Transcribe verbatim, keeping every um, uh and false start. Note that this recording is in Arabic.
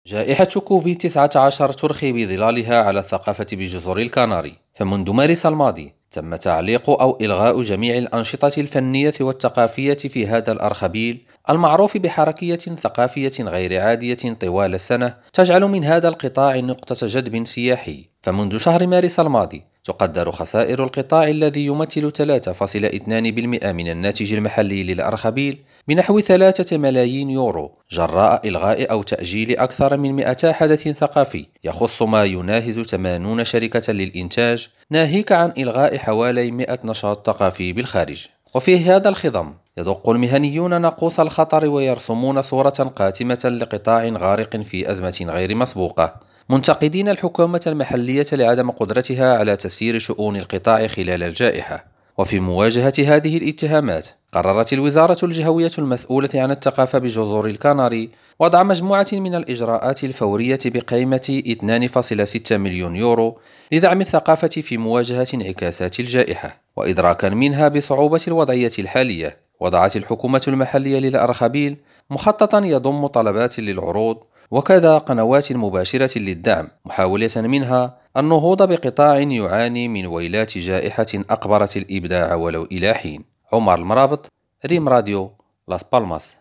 جائحة كوفيد تسعة عشر ترخي بظلالها على الثقافة بجزر الكناري، فمنذ مارس الماضي تم تعليق أو إلغاء جميع الأنشطة الفنية والثقافية في هذا الأرخبيل المعروف بحركية ثقافية غير عادية طوال السنة، تجعل من هذا القطاع نقطة جذب سياحي. فمنذ شهر مارس الماضي تقدر خسائر القطاع الذي يمثل ثلاثة فاصلة اثنان بالمئة من الناتج المحلي للأرخبيل بنحو ثلاثة ملايين يورو، جراء إلغاء أو تأجيل أكثر من مئتي حدث ثقافي يخص ما يناهز ثمانين شركة للإنتاج، ناهيك عن إلغاء حوالي مئة نشاط ثقافي بالخارج. وفي هذا الخضم يدق المهنيون ناقوس الخطر ويرسمون صورة قاتمة لقطاع غارق في أزمة غير مسبوقة، منتقدين الحكومة المحلية لعدم قدرتها على تسيير شؤون القطاع خلال الجائحة. وفي مواجهة هذه الاتهامات قررت الوزارة الجهوية المسؤولة عن الثقافة بجزر الكناري وضع مجموعة من الإجراءات الفورية بقيمة اثنين فاصلة ستة مليون يورو لدعم الثقافة في مواجهة انعكاسات الجائحة. وإدراكا منها بصعوبة الوضعية الحالية، وضعت الحكومة المحلية للأرخبيل مخططا يضم طلبات للعروض وكذا قنوات مباشرة للدعم، محاولة منها النهوض بقطاع يعاني من ويلات جائحة أقبرت الإبداع ولو إلى حين. عمر المرابط، ريم راديو، لاس بالماس.